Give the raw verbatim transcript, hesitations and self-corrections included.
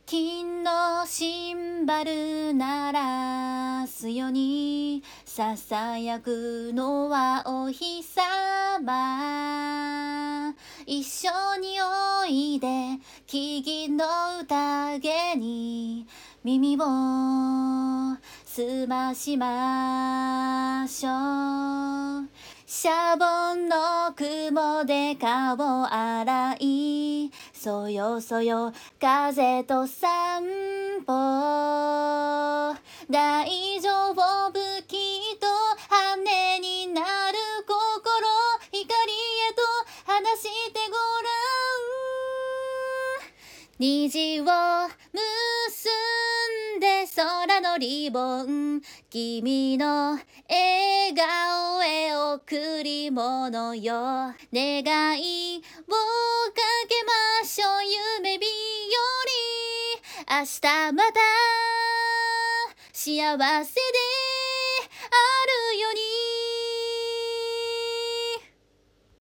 金のシンバル鳴らすようにささやくのはお日様。一緒においで木々の宴に耳を澄ましましょう。シャボンの雲で顔洗い、そよそよ風と散歩。大丈夫きっと羽になる心、光へと離してごらん。虹を結んで空のリボン、君の笑顔へ贈り物よ。願いをかけましょう夢日より。明日また幸せで